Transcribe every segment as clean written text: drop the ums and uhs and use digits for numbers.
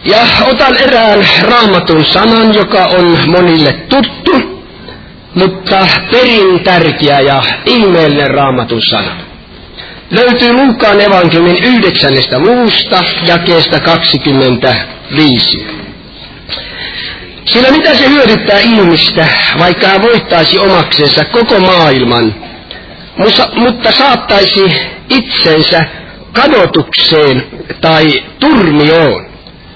Ja otan erään Raamatun sanan, joka on monille tuttu, mutta perin tärkeä ja ihmeellinen Raamatun sana. Löytyy Luukkaan evankeliumin 9. luvusta, jakeesta 25. Sillä mitä se hyödyttää ihmistä, vaikka hän voittaisi omaksensa koko maailman, mutta saattaisi itsensä kadotukseen tai turmioon.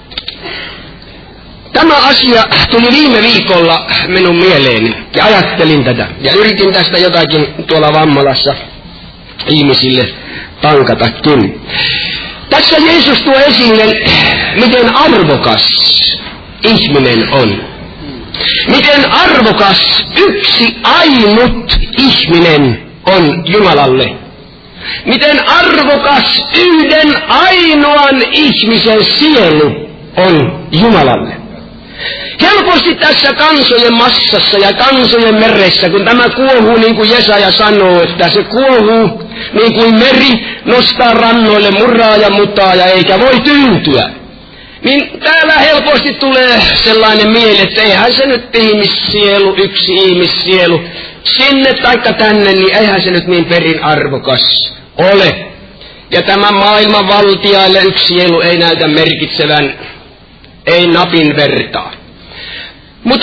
Tämä asia tuli viime viikolla minun mieleeni ja ajattelin tätä ja yritin tästä jotakin tuolla Vammalassa ihmisille tankatakin. Tässä Jeesus tuo esille, miten arvokas ihminen on. Miten arvokas yksi ainut ihminen on Jumalalle. Miten arvokas yhden ainoan ihmisen sielu on Jumalalle. Helposti tässä kansojen massassa ja kansojen meressä, kun tämä kuohuu niin kuin Jesaja sanoo, että se kuohuu niin kuin meri nostaa rannoille muraa ja mutaa ja eikä voi tyytyä. Niin täällä helposti tulee sellainen mieli, että eihän se nyt ihmissielu, yksi ihmissielu, sinne taikka tänne, niin eihän se nyt niin perin arvokas ole. Ja tämän maailman valtiaille yksi sielu ei näytä merkitsevän, ei napin vertaa. Mutta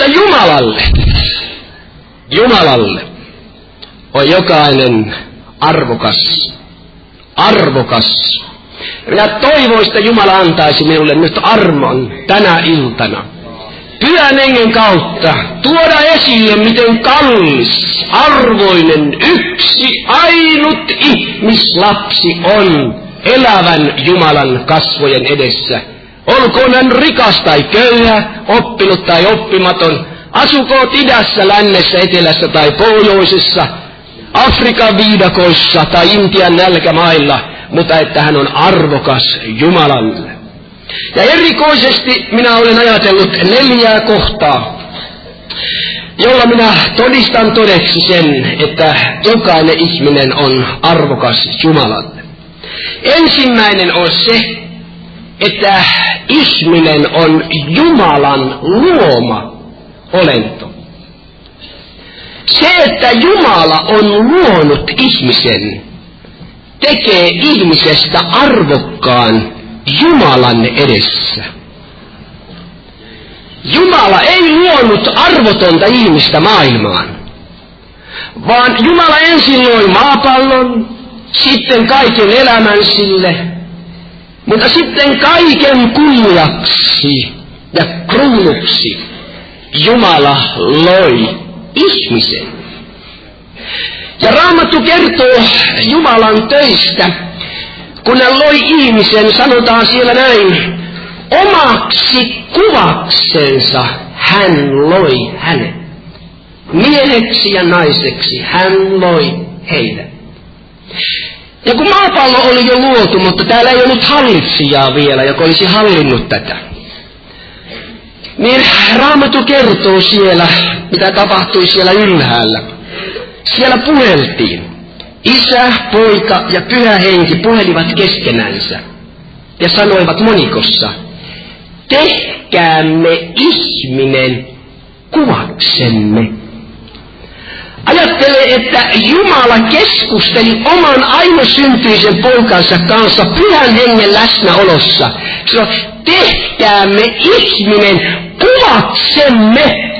Jumalalle on jokainen arvokas. Minä toivoin, että Jumala antaisi minulle nyt armon tänä iltana Pyhän Hengen kautta tuoda esille, miten kallis, arvoinen, yksi ainut ihmislapsi on elävän Jumalan kasvojen edessä. Olkoon hän rikas tai köyhä, oppinut tai oppimaton, asukoot idässä, lännessä, etelässä tai pohjoisessa, Afrikan viidakoissa tai Intian nälkämailla, mutta että hän on arvokas Jumalalle. Ja erikoisesti minä olen ajatellut 4 kohtaa, jolla minä todistan todeksi sen, että jokainen ihminen on arvokas Jumalalle. Ensimmäinen on se, että ihminen on Jumalan luoma olento. Se, että Jumala on luonut ihmisen, tekee ihmisestä arvokkaan Jumalan edessä. Jumala ei luonut arvotonta ihmistä maailmaan, vaan Jumala ensin loi maapallon, sitten kaiken elämän sille, mutta sitten kaiken kunniaksi ja kruunuksi Jumala loi ihmisen. Ja Raamattu kertoo Jumalan töistä, kun hän loi ihmisen, sanotaan siellä näin, omaksi kuvaksensa hän loi hänet. Mieheksi ja naiseksi hän loi heidät. Ja kun maapallo oli jo luotu, mutta täällä ei ollut hallitsijaa vielä, joka olisi hallinnut tätä, niin Raamattu kertoo siellä, mitä tapahtui siellä ylhäällä. Siellä puheltiin. Isä, poika ja Pyhä Henki puhelivat keskenänsä ja sanoivat monikossa, tehkäämme ihminen kuvaksemme. Ajattele, että Jumala keskusteli oman ainoasyntyisen poikansa kanssa Pyhän Hengen läsnäolossa. Sanoi, tehkäämme ihminen kuvaksemme.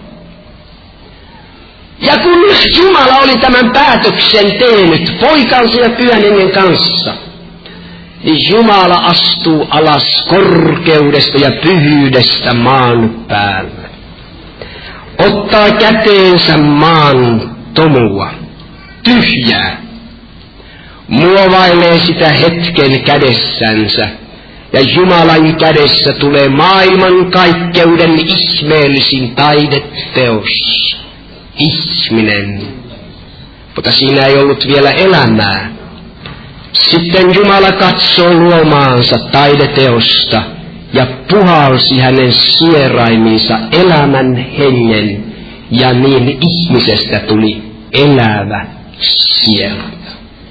Ja kun Jumala oli tämän päätöksen tehnyt poikansa ja Pyhän Hengen kanssa, niin Jumala astuu alas korkeudesta ja pyhyydestä maan päälle. Ottaa käteensä maan tomua, tyhjää, muovailee sitä hetken kädessänsä, ja Jumalan kädessä tulee maailmankaikkeuden ihmeellisin taideteos, ihminen. Mutta siinä ei ollut vielä elämää. Sitten Jumala katsoi luomaansa taideteosta ja puhalsi hänen sieraimiinsa elämän hengen, ja niin ihmisestä tuli elävä sielu.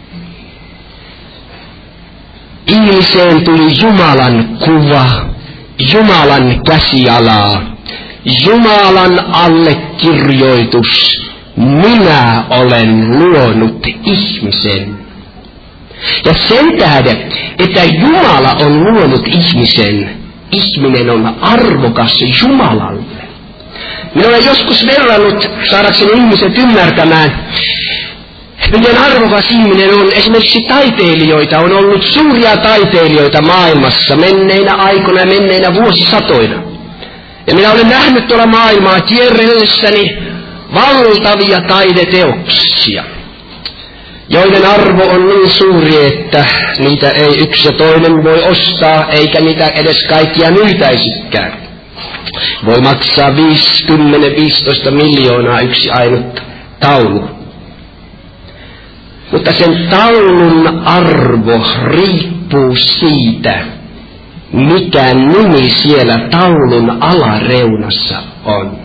Ihmiseen tuli Jumalan kuva Jumalan käsialaa, Jumalan allekirjoitus, minä olen luonut ihmisen. Ja sen tähden, että Jumala on luonut ihmisen, ihminen on arvokas Jumalalle. Minä olen joskus verrannut, saadakseni ihmiset ymmärtämään, miten arvokas ihminen on. Esimerkiksi taiteilijoita on ollut suuria taiteilijoita maailmassa menneinä aikoina ja menneinä vuosisatoina. Ja minä olen nähnyt tuolla maailmaa kierrellessäni valtavia taideteoksia, joiden arvo on niin suuri, että niitä ei yksi ja toinen voi ostaa, eikä niitä edes kaikkia myytäisikään. Voi maksaa 10-15 miljoonaa yksi ainut taulu. Mutta sen taulun arvo riippuu siitä, mikä nimi siellä taulun alareunassa on.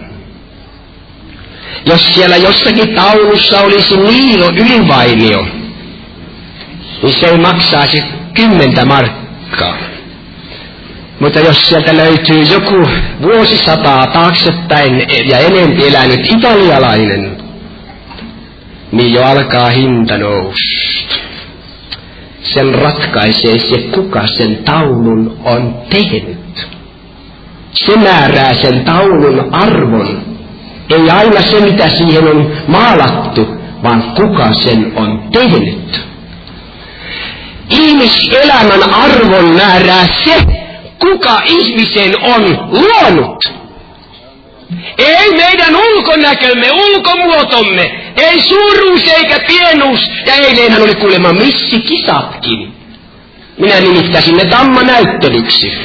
Jos siellä jossakin taulussa olisi Niilo Ylivainio, niin se ei maksaisi 10 markkaa. Mutta jos sieltä löytyy joku vuosisataa taaksepäin ja enempi elänyt italialainen, niin jo alkaa hinta nousta. Sen ratkaisee se, kuka sen taulun on tehnyt. Se määrää sen taulun arvon. Ei aina se, mitä siihen on maalattu, vaan kuka sen on tehnyt. Ihmiselämän arvon määrää se, kuka ihmisen on luonut. Ei meidän ulkonäkömme, ulkomuotomme, ei suuruus eikä pienuus. Ja eileenhän oli kuulemma missikisatkin. Minä nimittäisin ne tammanäyttelyksi.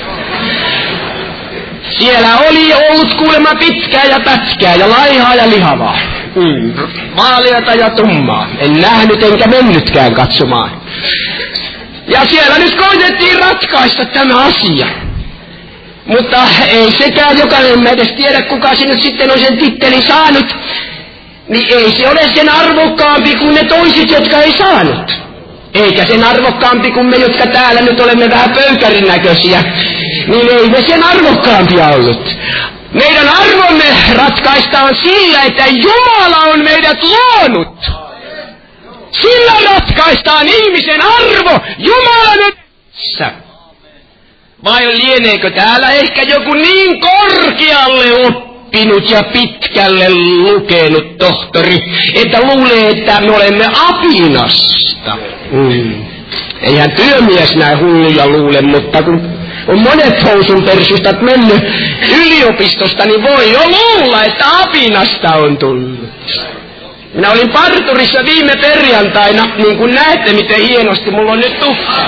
Siellä oli ollut kuulemma pitkää ja pätkää ja laihaa ja lihavaa. Vaaleata ja tummaa. En nähnyt enkä mennytkään katsomaan. Ja siellä nyt koitettiin ratkaista tämä asia. Mutta ei sekään jokainen, mä edes tiedä kuka se nyt sitten on sen tittelin saanut. Niin ei se ole sen arvokkaampi kuin ne toiset, jotka ei saanut. Eikä sen arvokkaampi kuin me, jotka täällä nyt olemme vähän pöykärin näköisiä. Niin ei me sen arvokkaampia ollut. Meidän arvomme ratkaistaan sillä, että Jumala on meidät luonut. Sillä ratkaistaan ihmisen arvo Jumalan edessä. Vai lieneekö täällä ehkä joku niin korkealle oppinut ja pitkälle lukenut tohtori, että luulee, että me olemme apinasta? Eihän työmies näin hulluja luule, mutta kun on monet housunpersystat mennyt yliopistosta, niin voi jo luulla, että apinasta on tullut. Minä olin parturissa viime perjantaina, niin kuin näette, miten hienosti mulla on nyt tukka.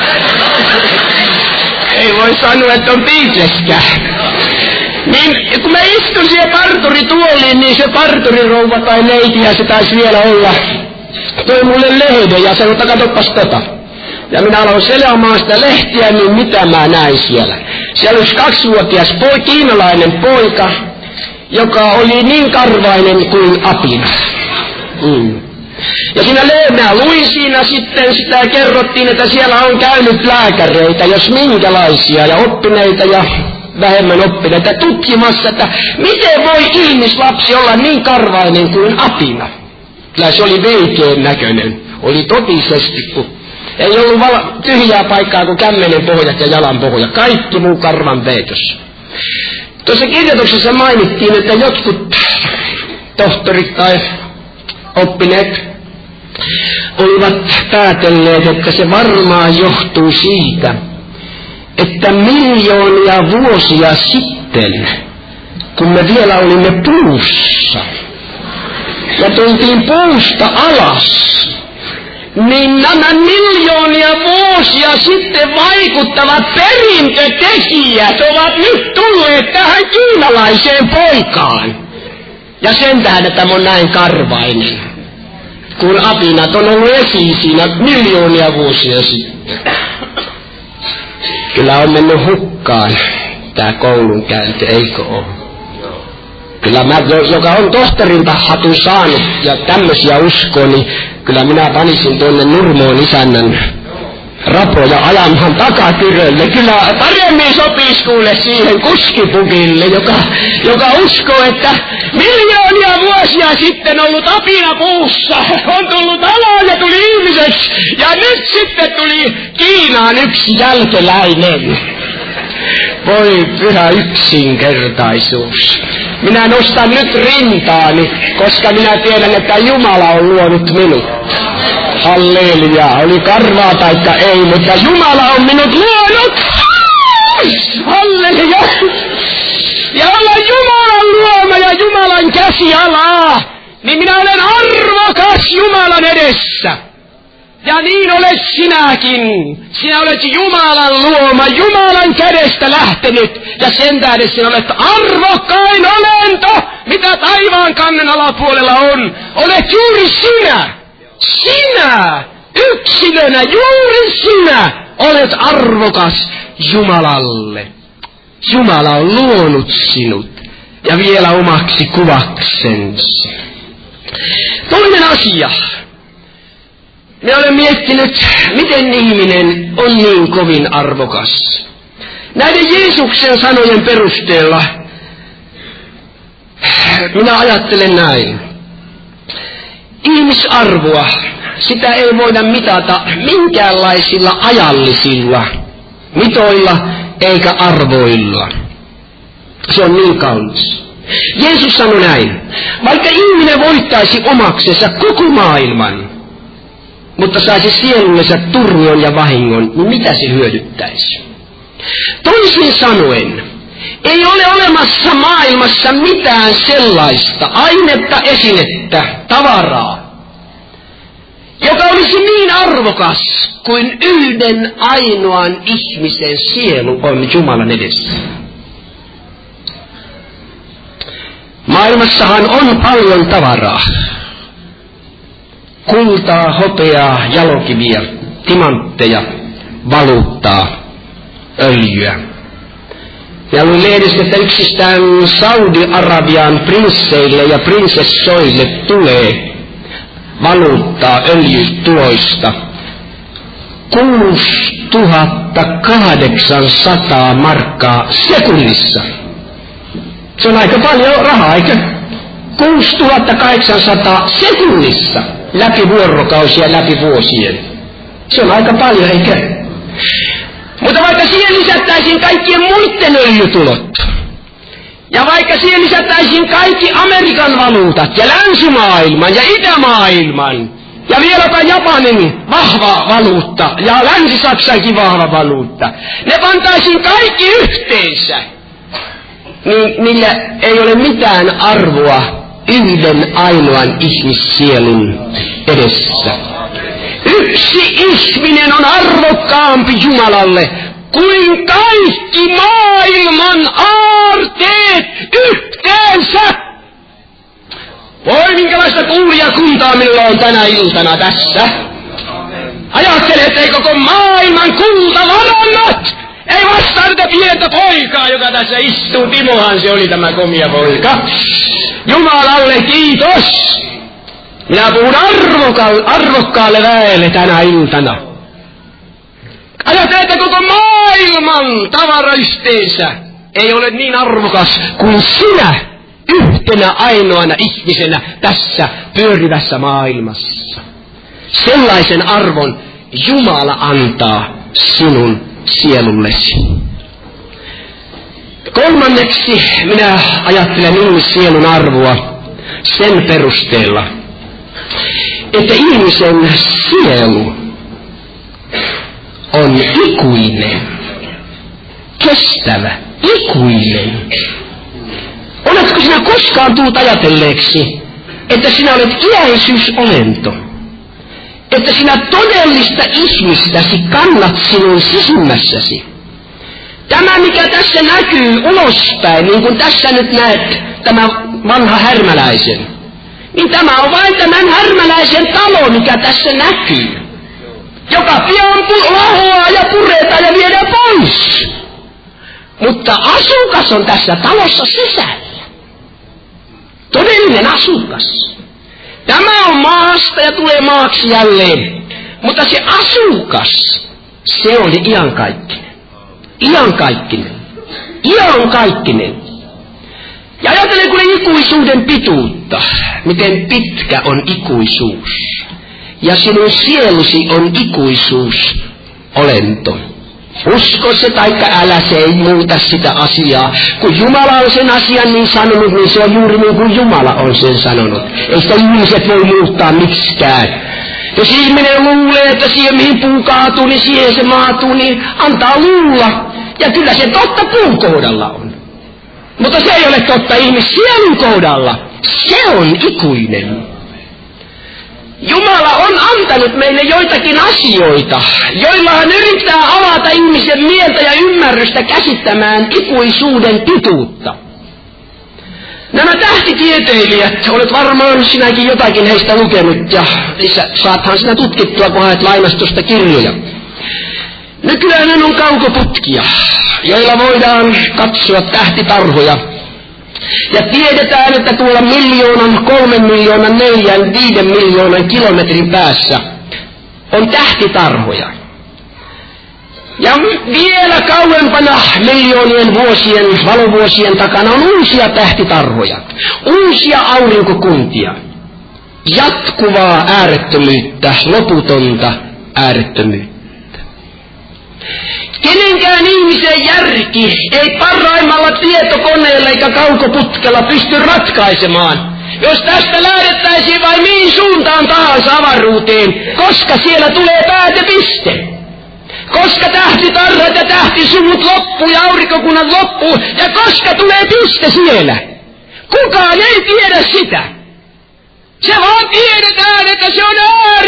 Ei voi sanoa, että on piisleskään. Niin kun mä istun siihen parturituoliin, niin se parturirouva tai neiti, ja se taisi vielä olla, toi mulle lehden ja sanoi, että katsopas tota. Ja minä aloin selaamaan sitä lehtiä, niin mitä mä näin siellä. Siellä olisi 2-vuotias kiinalainen poika, joka oli niin karvainen kuin apina. Ja siinä mä luin siinä sitten sitä, kerrottiin, että siellä on käynyt lääkäreitä, jos minkälaisia, ja oppineita ja vähemmän oppineita, tutkimassa, että miten voi ihmislapsi olla niin karvainen kuin apina. Kyllä se oli veikeän näköinen, oli totisesti, kun ei ollut tyhjää paikkaa kuin kämmenen pohjat ja jalan pohjat, kaikki muu karvan peitossa. Tuossa kirjoituksessa mainittiin, että jotkut tohtorit tai oppineet olivat päätelleet, että se varmaan johtuu siitä, että miljoonia vuosia sitten, kun me vielä olimme puussa ja tultiin puusta alas, niin nämä miljoonia vuosia sitten vaikuttavat perintötekijät ovat nyt tulleet tähän kiinalaiseen poikaan. Ja sen tähden tämä on näin karvainen, kun apinat on ollut esiin siinä miljoonia vuosia sitten. Kyllä on mennyt hukkaan tämä koulunkäynti, eikö ole? Kyllä mä, joka on tohtorinta hatun saanut ja tämmöisiä uskoa, niin kyllä minä panisin tuonne Nurmoon isännän rapoja ajamaan takatyrölle. Kyllä paremmin sopisi kuule siihen kuskipukille, joka uskoo, että miljoonia vuosia sitten ollut apina puussa on tullut alaan ja tuli ihmiseksi. Ja nyt sitten tuli Kiinaan yksi jälkeläinen. Voi pyhä yksinkertaisuus. Minä nostan nyt rintaani, koska minä tiedän, että Jumala on luonut minut. Halleluja, oli karvaa taikka ei, mutta Jumala on minut luonut. Halleluja. Ja olla Jumalan luoma ja Jumalan käsialaa, niin minä olen arvokas Jumalan edessä. Ja niin olet sinäkin. Sinä olet Jumalan luoma, Jumalan kädestä lähtenyt. Ja sen tähden sinä olet arvokkain olento, mitä taivaan kannen alapuolella on. Olet juuri sinä. Sinä, yksilönä, juuri sinä, olet arvokas Jumalalle. Jumala on luonut sinut ja vielä omaksi kuvaksensa. Toinen asia. Minä olen miettinyt, miten ihminen on niin kovin arvokas. Näiden Jeesuksen sanojen perusteella minä ajattelen näin. Ihmisarvoa, sitä ei voida mitata minkäänlaisilla ajallisilla mitoilla eikä arvoilla. Se on niin kaunis. Jeesus sanoi näin, vaikka ihminen voittaisi omaksensa koko maailman, mutta saisi sielunsa turmion ja vahingon, niin mitä se hyödyttäisi? Toisin sanoen, ei ole olemassa maailmassa mitään sellaista ainetta, esinettä, tavaraa, joka olisi niin arvokas kuin yhden ainoan ihmisen sielu on Jumalan edessä. Maailmassahan on paljon tavaraa. Kultaa, hopeaa, jalokiviä, timantteja, valuuttaa, öljyä. Ja luin lehdistä, että yksistään Saudi-Arabian prinsseille ja prinsessoille tulee valuuttaa öljytuloista 6800 markkaa sekunnissa. Se on aika paljon rahaa, eikö? 6800 sekunnissa läpi vuorokausia, läpi vuosien. Se on aika paljon, eikö? Mutta vaikka siihen lisättäisiin kaikkien muiden öljytulot, ja vaikka siihen lisättäisiin kaikki Amerikan valuutat, ja länsimaailman, ja itämaailman, ja vieläpä Japanin vahva valuutta, ja Länsi-Saksankin vahva valuutta, ne pantaisiin kaikki yhteensä, niin niillä ei ole mitään arvoa yhden ainoan ihmissielun edessä. Yksi ihminen on arvokkaampi Jumalalle kuin kaikki maailman aarteet yhteensä. Voi minkälaista kuulijakuntaa minulla on tänä iltana tässä. Ajattele, ettei koko maailman kultavarannot ei vastaa tätä pientä poikaa, joka tässä istuu. Timohan se oli tämä komia poika. Jumalalle kiitos. Minä puhun arvokkaalle väelle tänä iltana. Ajattele, että koko maailman tavara yhteensä ei ole niin arvokas kuin sinä yhtenä ainoana ihmisenä tässä pyörivässä maailmassa. Sellaisen arvon Jumala antaa sinun sielullesi. Kolmanneksi minä ajattelen ihmissielun arvoa sen perusteella, että ihmisen sielu on ikuinen, kestävä, ikuinen. Oletko sinä koskaan tullut ajatelleeksi, että sinä olet iäisyysolento? Että sinä todellista ihmistäsi kannat sinun sisimmässäsi. Tämä, mikä tässä näkyy ulospäin, niin kuin tässä nyt näet tämä vanha härmäläisen, niin tämä on vain tämän härmäläisen talo, mikä tässä näkyy, joka pian lahoaa ja puretaan ja viedään pois. Mutta asukas on tässä talossa sisällä. Todellinen asukas. Tämä on maasta ja tulee maaksi jälleen. Mutta se asukas Se oli iankaikkinen. Iankaikkinen. Iankaikkinen. Ja ajattele kuule ikuisuuden pituutta. Miten pitkä on ikuisuus. Ja sinun sielusi on ikuisuusolento. Usko se taikka älä, se ei muuta sitä asiaa. Kun Jumala on sen asian niin sanonut, niin se on juuri niin kuin Jumala on sen sanonut. Ei sitä ihmiset voi muuttaa miksikään. Jos ihminen luulee, että siihen mihin puu kaatuu, niin siihen se maatuu, niin antaa luulla. Ja kyllä se totta puun kohdalla on. Mutta se ei ole totta ihmissielun kohdalla. Se on ikuinen. Jumala on antanut meille joitakin asioita, joilla hän yrittää avata ihmisen mieltä ja ymmärrystä käsittämään ikuisuuden pituutta. Nämä tähtitieteilijät, olet varmaan sinäkin jotakin heistä lukenut ja saathan sinä tutkittua, kun haet lainastusta kirjoja. Nykyään on kaukoputkia, joilla voidaan katsoa tähtitarhoja. Ja tiedetään, että tuolla 1 000 000, 3 000 000, 4 000 000, 5 000 000 kilometrin päässä on tähtitarhoja. Ja vielä kauempana miljoonien vuosien, valovuosien takana on uusia tähtitarhoja, uusia aurinkokuntia, jatkuvaa äärettömyyttä, loputonta äärettömyyttä. Kenenkään ihmisen järki ei parhaimmalla tietokoneella eikä kaukoputkella pysty ratkaisemaan, jos tästä lähdettäisiin vai mihin suuntaan tahansa avaruuteen, koska siellä tulee päätepiste. Koska tähtitarrat ja tähtisuvut loppuu ja aurinkokunnat loppuu ja koska tulee piste siellä. Kukaan ei tiedä sitä. Se vaan tiedetään, että se on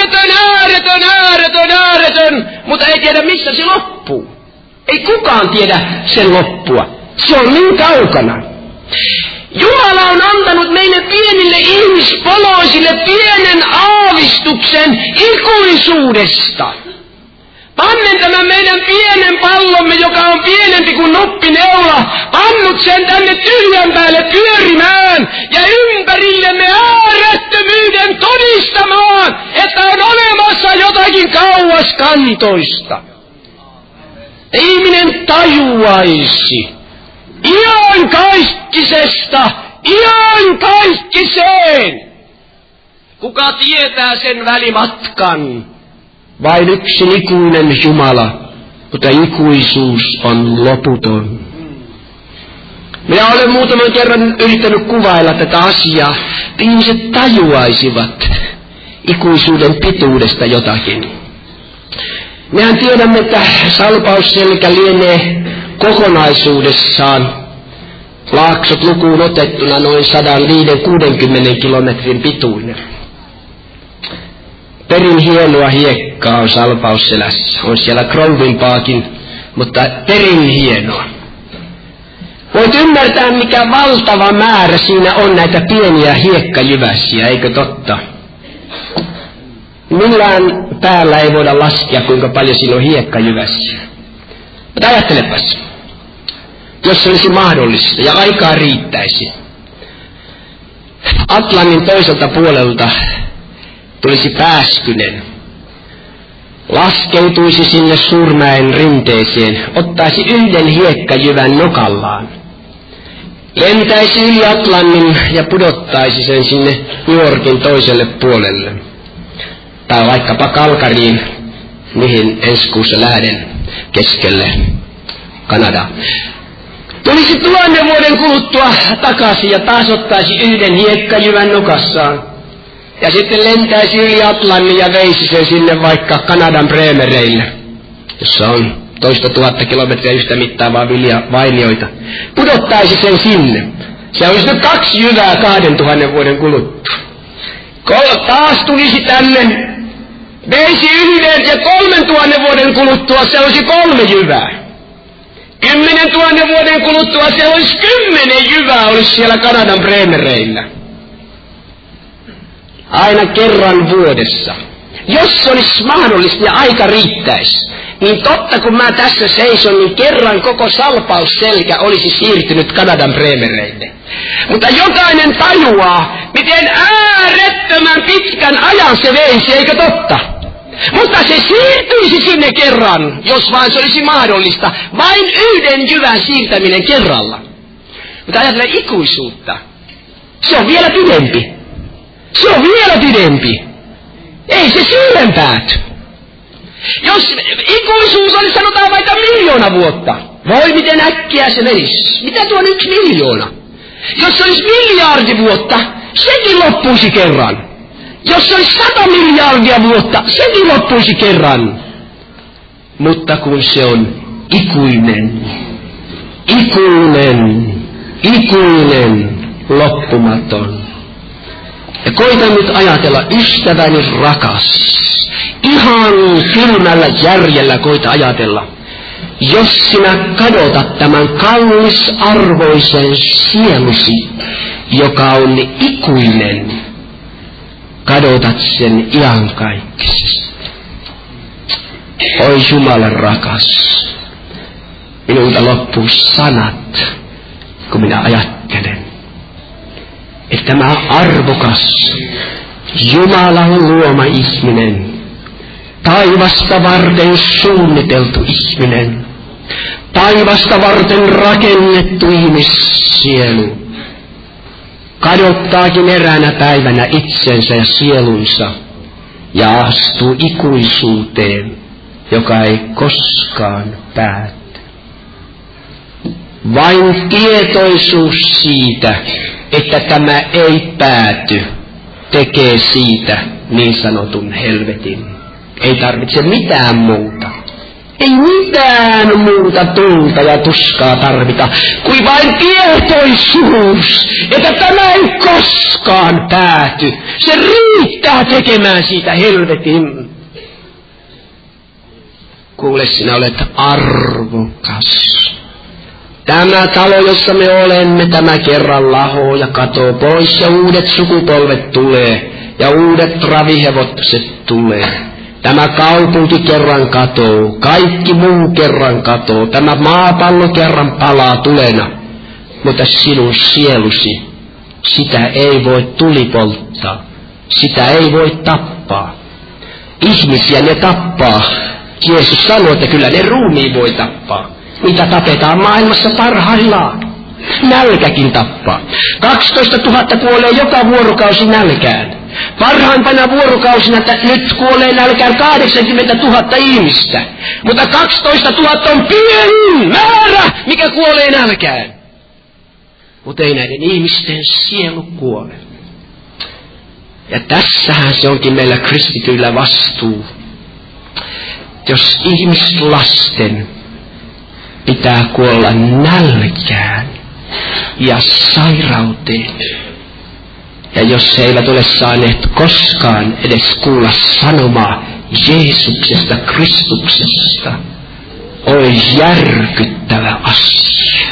ääretön, mutta ei tiedä missä se loppuu. Ei kukaan tiedä sen loppua. Se on niin kaukana. Jumala on antanut meille pienille ihmispoloisille pienen aavistuksen ikuisuudesta. Pannen tämän meidän pienen pallomme, joka on pienempi kuin nuppineula, pannut sen tänne tyhjän päälle pyörimään ja ympärillemme äärettömyyden todistamaan, että on olemassa jotakin kauaskantoista. Ihminen tajuaisi iankaikkisesta iankaikkiseen. Kuka tietää sen välimatkan? Vain yksi ikuinen Jumala, mutta ikuisuus on loputon. Minä olen muutaman kerran yrittänyt kuvailla tätä asiaa, että ihmiset tajuaisivat ikuisuuden pituudesta jotakin. Mehän tiedämme, että salpausselkä lienee kokonaisuudessaan laaksot lukuun otettuna noin 150-160 kilometrin pituinen. Perin hienoa hiekkaa on salpausselässä. On siellä krouvimpaakin, mutta perin hienoa. Voit ymmärtää, mikä valtava määrä siinä on näitä pieniä hiekkajyväsiä, eikö totta? Millään päällä ei voida laskea, kuinka paljon siinä on hiekkajyväsiä. Mutta ajattelepas, jos se olisi mahdollista ja aikaa riittäisi. Atlantin toiselta puolelta tulisi pääskynen, laskeutuisi sinne Suurmäen rinteeseen, ottaisi yhden hiekkajyvän nokallaan, lentäisi yli Atlantin ja pudottaisi sen sinne New Yorkin toiselle puolelle. Tai vaikkapa Calgaryin, mihin ensi kuussa lähden keskelle Kanadaa. Tulisi 1000 vuoden kuluttua takaisin ja taas ottaisi yhden hiekkajyvän nokassaan. Ja sitten lentäisi yli Atlantin ja veisi sen sinne vaikka Kanadan Bremereille, jossa on 1000 kilometriä yhtä mittaavaa vainioita. Pudottaisi sen sinne. Se olisi nyt 2 jyvää 2000 vuoden kuluttua. Taas tulisi tänne, veisi yhden ja 3000 vuoden kuluttua se olisi 3 jyvää. 10 000 vuoden kuluttua se olisi 10 jyvää olisi siellä Kanadan Bremereillä. Aina kerran vuodessa. Jos se olisi mahdollista ja aika riittäisi, niin totta kun mä tässä seison, niin kerran koko salpausselkä olisi siirtynyt Kanadan Bremereille. Mutta jokainen tajuaa, miten äärettömän pitkän ajan se veisi, eikö totta? Mutta se siirtyisi sinne kerran, jos vain se olisi mahdollista. Vain yhden jyvän siirtäminen kerralla. Mutta ajatellen ikuisuutta. Se on vielä pidempi. Se on vielä pidempi. Ei se siihen pääty. Jos ikuisuus olisi sanotaan vaikka 1 000 000 vuotta. Voi miten äkkiä se menisi. Mitä tuo on 1 miljoona? Jos se olisi 1 miljardi vuotta, sekin loppuisi kerran. Jos se olisi 100 miljardia vuotta, sekin loppuisi kerran. Mutta kun se on ikuinen, loppumaton. Ja koita nyt ajatella, ystäväni rakas, ihan kylmällä järjellä koita ajatella, jos sinä kadotat tämän kallisarvoisen sielusi, joka on ikuinen, kadotat sen iankaikkisesti. Oi Jumala rakas, minulta loppuu sanat, kun minä ajattelen, että tämä arvokas Jumalan luoma ihminen, taivasta varten suunniteltu ihminen, taivasta varten rakennettu ihmissielu, kadottaakin eräänä päivänä itsensä ja sielunsa ja astuu ikuisuuteen, joka ei koskaan pääty. Vain tietoisuus siitä, että tämä ei pääty, tekee siitä niin sanotun helvetin. Ei tarvitse mitään muuta. Ei mitään muuta tulta ja tuskaa tarvita, kuin vain tietoisuus, että tämä ei koskaan pääty. Se riittää tekemään siitä helvetin. Kuule, sinä olet arvokas. Tämä talo, jossa me olemme, tämä kerran lahoo ja katoo pois ja uudet sukupolvet tulee ja uudet ravihevokset tulee. Tämä kaupunki kerran katoo, kaikki muu kerran katoo, tämä maapallo kerran palaa tulena, mutta sinun sielusi, sitä ei voi tulipolttaa, sitä ei voi tappaa. Ihmisiä ne tappaa. Jeesus sanoi, että kyllä ne ruumiin voi tappaa. Mitä tapetaan maailmassa parhaillaan. Nälkäkin tappaa. 12 000 kuolee joka vuorokausi nälkään. Parhaimpana vuorokausina nyt kuolee nälkään 80 000 ihmistä. Mutta 12 000 on pienin määrä, mikä kuolee nälkään. Mutta ei näiden ihmisten sielu kuole. Ja tässähän se onkin meillä kristityillä vastuu. Jos ihmislasten pitää kuolla nälkään ja sairauteen, ja jos he eivät ole saaneet koskaan edes kuulla sanomaa Jeesuksesta, Kristuksesta, oi järkyttävä asia.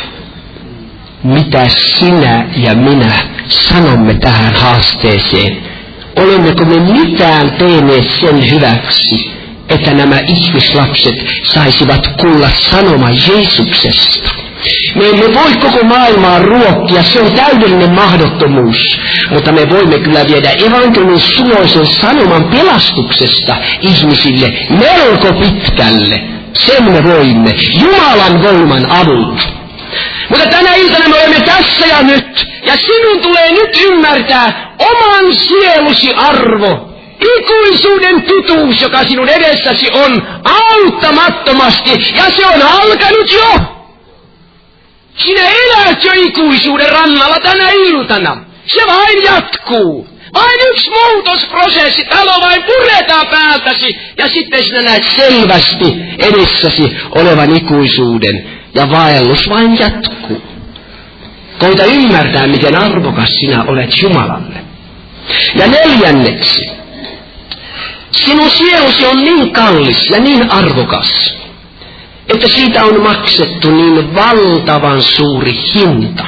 Mitä sinä ja minä sanomme tähän haasteeseen? Olemmeko me mitään tehneet sen hyväksi, että nämä ihmislapset saisivat kuulla sanoma Jeesuksesta? Me emme voi koko maailmaa ruokkia, se on täydellinen mahdottomuus, mutta me voimme kyllä viedä evankeliumin suloisen sanoman pelastuksesta ihmisille melko pitkälle. Sen me voimme, Jumalan voiman avulla. Mutta tänä iltana me olemme tässä ja nyt, ja sinun tulee nyt ymmärtää oman sielusi arvo. Ikuisuuden pituus, joka sinun edessäsi on auttamattomasti, ja se on alkanut jo. Sinä elät jo ikuisuuden rannalla tänä iltana. Se vain jatkuu. Vain yksi muutosprosessi, talo vain puretaan päältäsi, ja sitten sinä näet selvästi edessäsi olevan ikuisuuden, ja vaellus vain jatkuu. Koita ymmärtää, miten arvokas sinä olet Jumalalle. Ja 4. Sinun sielusi on niin kallis ja niin arvokas, että siitä on maksettu niin valtavan suuri hinta.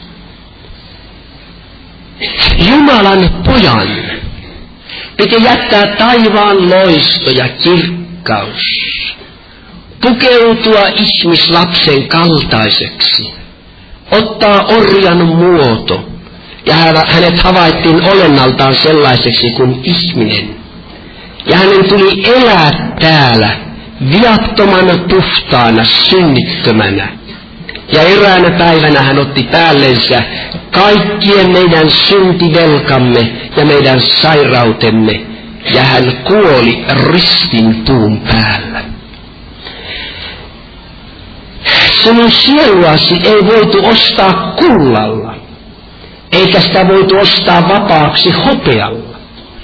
Jumalan pojan piti jättää taivaan loisto ja kirkkaus, pukeutua ihmislapsen kaltaiseksi, ottaa orjan muoto, ja hänet havaittiin olennaltaan sellaiseksi kuin ihminen, Ja hänen tuli elää täällä viattomana, puhtaana, synnittömänä. Ja eräänä päivänä hän otti päällensä kaikkien meidän syntivelkamme ja meidän sairautemme, ja hän kuoli ristin puun päällä. Sinun sieluasi ei voitu ostaa kullalla, eikä sitä voitu ostaa vapaaksi hopealla.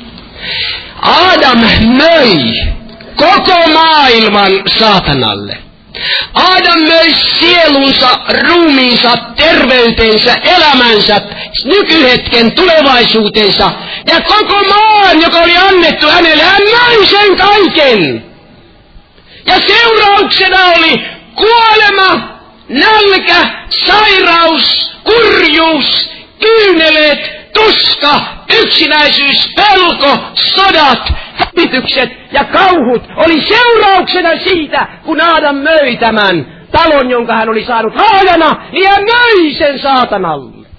Adam möi koko maailman saatanalle. Adam möi sielunsa, ruumiinsa, terveytensä, elämänsä, nykyhetken, tulevaisuutensa ja koko maan, joka oli annettu hänelle. Hän möi sen kaiken. Ja seurauksena oli kuolema, nälkä, sairaus, kurjuus, kyyneleet, tuska, yksinäisyys, pelko, sodat, hävitykset ja kauhut oli seurauksena siitä, kun Adam möi tämän talon, jonka hän oli saanut lahjana, niin hän möi sen saatanalle.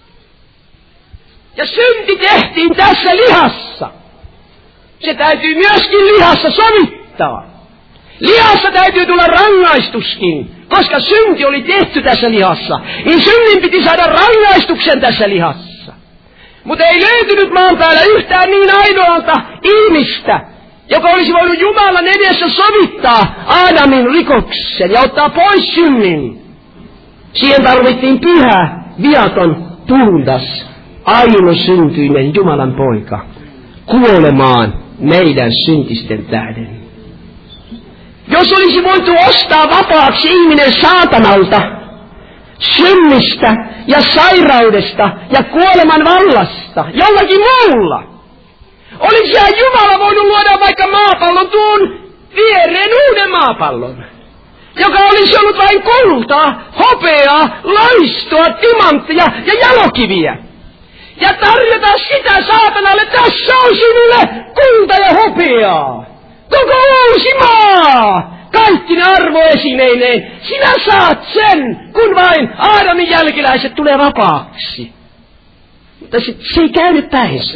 Ja synti tehtiin tässä lihassa. Se täytyy myöskin lihassa sovittaa. Lihassa täytyy tulla rangaistuskin, koska synti oli tehty tässä lihassa, niin synnin piti saada rangaistuksen tässä lihassa. Mutta ei löytynyt maan päällä yhtään niin ainoalta ihmistä, joka olisi voinut Jumalan edessä sovittaa Adamin rikoksen ja ottaa pois synnin. Siihen tarvittiin pyhä, viaton, puhdas, ainosyntyinen Jumalan poika kuolemaan meidän syntisten tähden. Jos olisi voitu ostaa vapaaksi ihminen saatanalta, synnistä ja sairaudesta ja kuoleman vallasta jollakin muulla, olisi Jumala voinut luoda vaikka maapallon tuon viereen uuden maapallon, joka olisi ollut vain kultaa, hopeaa, laistoa, timantteja ja jalokiviä. Ja tarjota sitä saatanalle, tässä on sinulle kulta ja hopeaa. Koko uusi maa, kaikki ne arvoesineineen, sinä saat sen, kun vain Aadamin jälkeläiset tulee vapaaksi. Mutta se ei käynyt päinsä.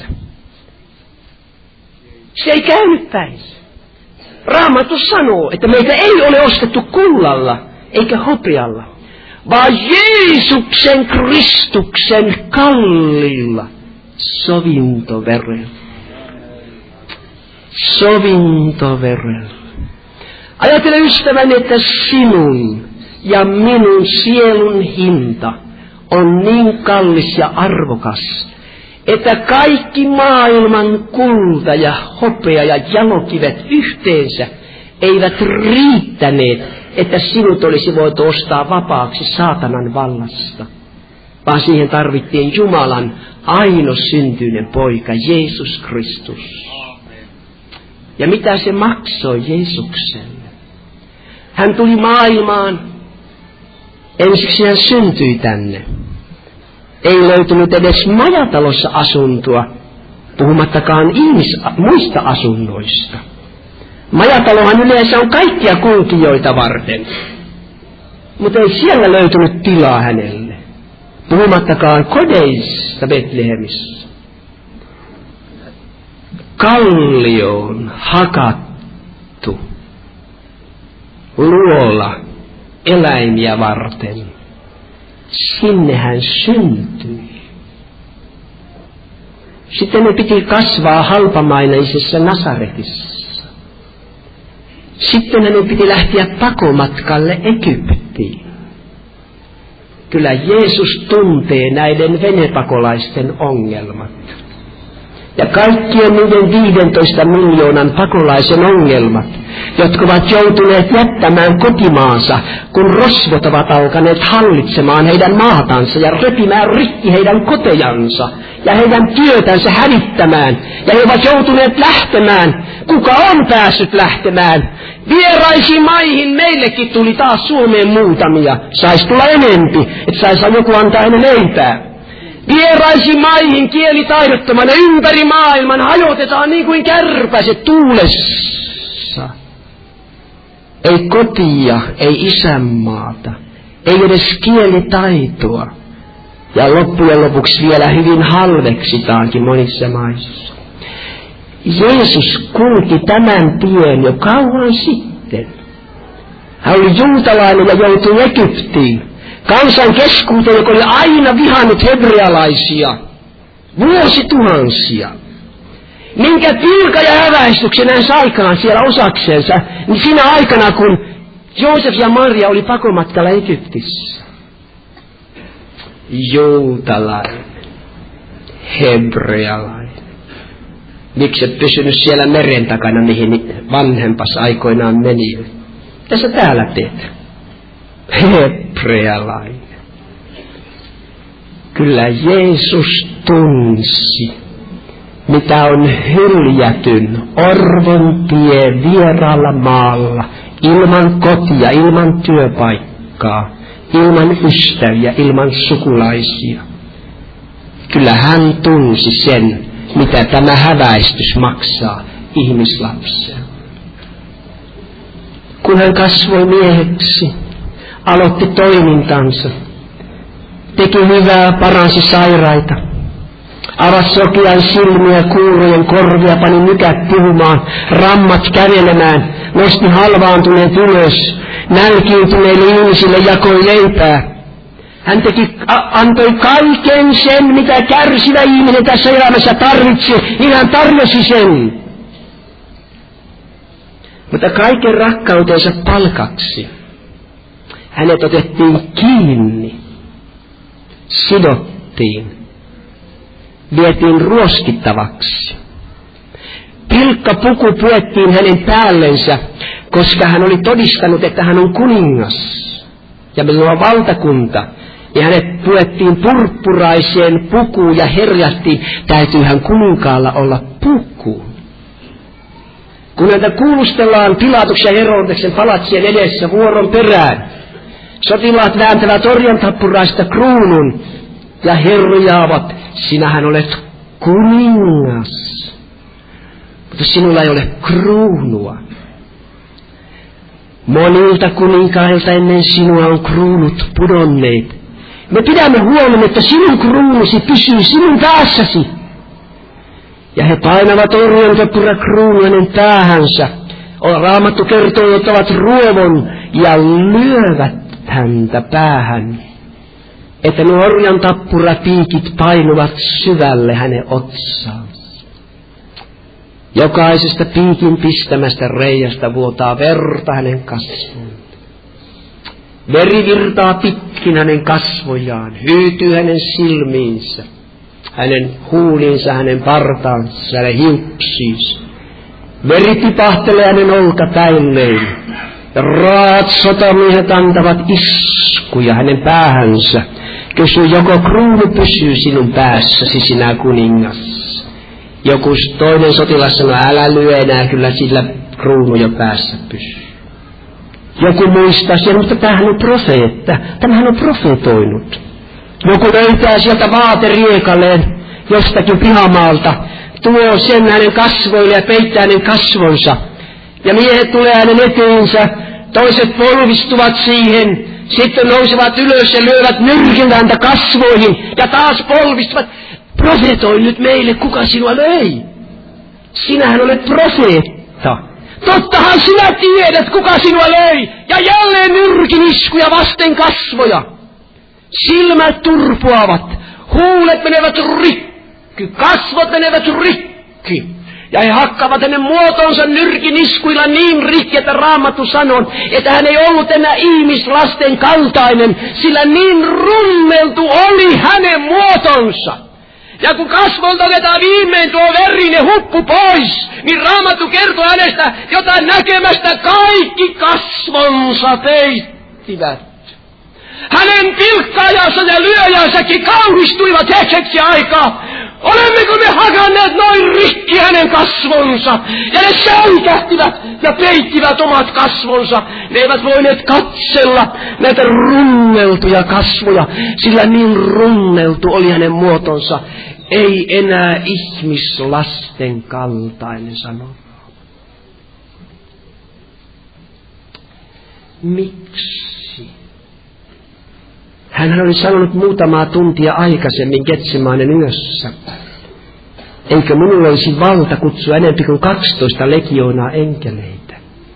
Se ei käynyt päinsä. Raamattu sanoo, että meitä ei ole ostettu kullalla eikä hopealla, vaan Jeesuksen Kristuksen kalliilla sovintoverellä. Sovintoverellä. Ajattele ystäväni, että sinun ja minun sielun hinta on niin kallis ja arvokas, että kaikki maailman kulta ja hopea ja jalokivet yhteensä eivät riittäneet, että sinut olisi voitu ostaa vapaaksi saatanan vallasta, vaan siihen tarvittiin Jumalan ainosyntyinen poika, Jeesus Kristus. Ja mitä se maksoi Jeesukselle? Hän tuli maailmaan, ensiksi hän syntyi tänne. Ei löytynyt edes majatalossa asuntoa, puhumattakaan muista asunnoista. Majatalohan yleensä on kaikkia kulkijoita varten, mutta ei siellä löytynyt tilaa hänelle, puhumattakaan kodeista Betlehemissä. Kallioon hakattu luola eläimiä varten. Sinne hän syntyi. Sitten ne piti kasvaa halpamainaisessa Nasaretissa. Sitten hänen piti lähteä pakomatkalle Egyptiin. Kyllä Jeesus tuntee näiden venepakolaisten ongelmat. Ja kaikkien niiden 15 miljoonan pakolaisen ongelmat, jotka ovat joutuneet jättämään kotimaansa, kun rosvot ovat alkaneet hallitsemaan heidän maatansa ja repimään rikki heidän kotejansa ja heidän työtänsä hävittämään. Ja he ovat joutuneet lähtemään. Kuka on päässyt lähtemään? Vieraisiin maihin meillekin tuli taas Suomeen muutamia. Saisi tulla enempi, että saisi joku antaa ennen leipää. Vieraisiin maihin kielitaidottomana ympäri maailman hajotetaan niin kuin kärpäset tuulessa. Ei kotia, ei isänmaata, ei edes kielitaitoa. Ja loppujen lopuksi vielä hyvin halveksitaankin monissa maissa. Jeesus kulki tämän tien jo kauan sitten. Hän oli juutalainen ja joutui Egyptiin. Kansan keskuuteen, joka oli aina vihannut hebrealaisia. Vuosituhansia. Minkä pilkan ja häväistyksen hän saikaan siellä osaksensa, niin siinä aikana, kun Joosef ja Maria oli pakomatkalla Egyptissä. Juutalainen. Hebrealainen. Miksi et pysynyt siellä meren takana, mihin vanhempas aikoinaan meni? Mitä sä täällä teet? Hebrealainen. Kyllä Jeesus tunsi, mitä on hyljätyn orvon tie vieraalla maalla, ilman kotia, ilman työpaikkaa, ilman ystäviä, ilman sukulaisia. Kyllä hän tunsi sen, mitä tämä häväistys maksaa ihmislapselle. Kun hän kasvoi mieheksi, aloitti toimintansa, teki hyvää, paransi sairaita, avasi sokean silmiä, kuurojen korvia, pani mykät puhumaan, rammat kävelemään, nosti halvaantuneet ylös, nälkiintyneille ihmisille jakoi leipää. Hän antoi kaiken sen, mitä kärsivä ihminen tässä elämässä tarvitsi, niin hän tarjosi sen. Mutta kaiken rakkautensa palkaksi hänet otettiin kiinni, sidottiin, vietiin ruoskittavaksi. Pilkkapuku puettiin hänen päällensä, koska hän oli todistanut, että hän on kuningas ja meillä on valtakunta. Ja hänet puettiin purppuraiseen pukuun ja herjattiin, täytyyhän kuninkaalla olla puku. Kun häntä kuulustellaan Pilatuksen ja Herodeksen palatsien edessä vuoron perään, sotilaat vääntävät orjantappuraista kruunun ja herjaavat, sinähän olet kuningas, mutta sinulla ei ole kruunua. Monilta kuninkailta ennen sinua on kruunut pudonneet. Me pidämme huolen, että sinun kruunusi pysyy sinun päässäsi. Ja he painavat orjantappura-kruunu hänen päähänsä. Raamattu kertoo, että ovat ruovon ja lyövät häntä päähän. Että nuo orjantappura-piikit painuvat syvälle hänen otsaansa. Jokaisesta piikin pistämästä reiästä vuotaa verta hänen kasvoon. Veri virtaa pitkin hänen kasvojaan, hyytyy hänen silmiinsä, hänen huuliinsa, hänen partaansa, hänen hiuksiinsa. Veri tipahtelee hänen olkapäilleen, ja raat sotamiehet antavat iskuja hänen päähänsä. Kysyy, joko kruunu pysyy sinun päässäsi, sinä kuningas. Joku toinen sotilas sanoo, älä lyö enää, kyllä sillä kruunu jo päässä pysyy. Joku muistaa sen, mutta tämähän on profeetta. Tämähän on profetoinut. Joku löytää sieltä vaateriekalleen jostakin pihamaalta, tuo sen hänen kasvoille ja peittää hänen kasvonsa. Ja miehet tulee hänen eteensä, toiset polvistuvat siihen, sitten nousevat ylös ja lyövät nyrkin häntä kasvoihin ja taas polvistuvat. Profetoi nyt meille, kuka sinua löi. Sinähän olet profeetta. Tottahan sinä tiedät, kuka sinua löi, ja jälleen nyrkin iskuja vasten kasvoja. Silmät turpoavat, huulet menevät rikki, kasvot menevät rikki. Ja he hakkaavat hänen muotonsa nyrkin iskuilla niin rikki, että Raamattu sanoo, että hän ei ollut enää ihmislasten kaltainen, sillä niin runneltu oli hänen muotonsa. Ja kun kasvolta otetaan viimein tuo verinen huppu pois, niin Raamattu kertoo hänestä jotain näkemästä, kaikki kasvonsa peittivät. Hänen pilkkaajansa ja lyöjänsäkin kauhistuivat hetkeksi aikaa. Olemmeko me hakanneet noin rikki hänen kasvonsa? Ja ne säikähtivät ja peittivät omat kasvonsa. Ne eivät voineet katsella näitä runneltuja kasvoja, sillä niin runneltu oli hänen muotonsa. Ei enää ihmislasten kaltainen, sanoo. Miksi? Hän oli sanonut muutamaa tuntia aikaisemmin Getsemaanen yössä. Eikö minulla olisi valta kutsua enemmän kuin 12 legioonaa enkeleitä?